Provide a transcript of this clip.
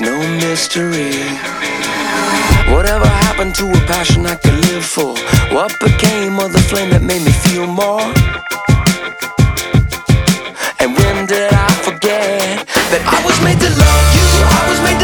no mystery. Whatever happened to a passion I could live for? What became of the flame that made me feel more? And when did I forget that I was made to love you? I was made to